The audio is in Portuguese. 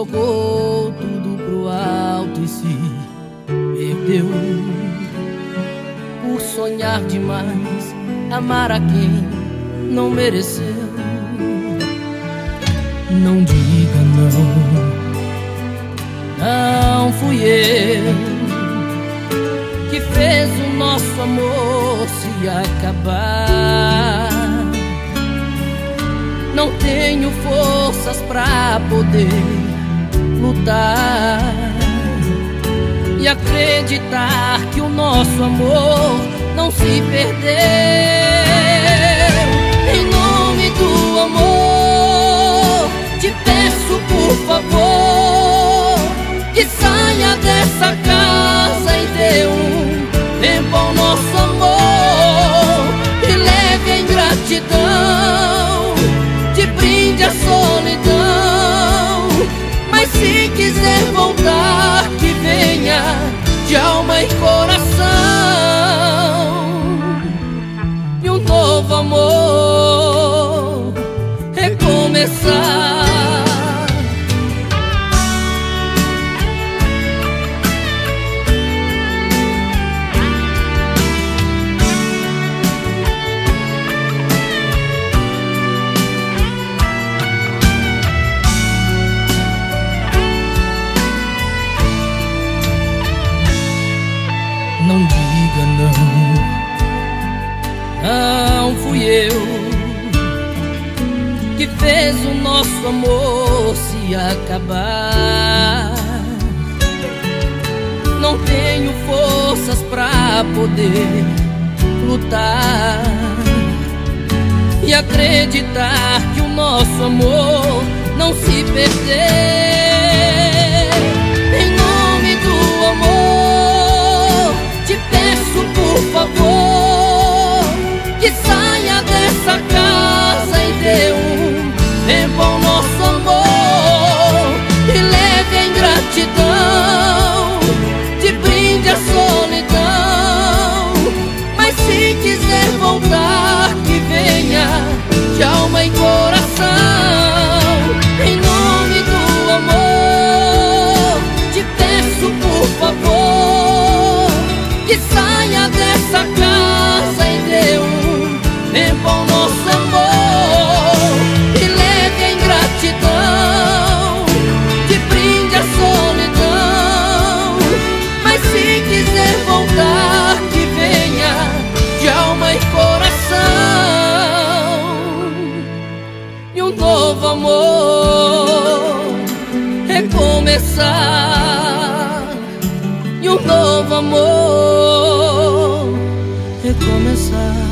jogou tudo pro alto e se perdeu por sonhar demais, amar a quem não mereceu. Não diga não, não fui eu que fez o nosso amor se acabar. Não tenho forças pra poder lutar e acreditar que o nosso amor não se perdeu. Em nome do amor, te peço por favor que saia dessa casa e dê um tempo ao nosso amor e leve a ingratidão, te brinde a solidão. Mas se quiser voltar, que venha de alma e coração, e um novo amor recomeçar. Não diga não fui eu que fez o nosso amor se acabar. Não tenho forças pra poder lutar e acreditar que o nosso amor não se perdeu. Em nome do amor, te peço por favor que saia dessa casa e dê um tempo ao nosso amor e leve a ingratidão, te brinde a solidão. Mas se quiser voltar, que venha de alma e coração. Em nome do amor, te peço por favor que saia dessa casa e dê um tempo ao nosso amor e leve a ingratidão, te brinde a solidão. Mas se quiser voltar, que venha de alma e coração, e um novo amor recomeçar, e um novo amor recomeçar.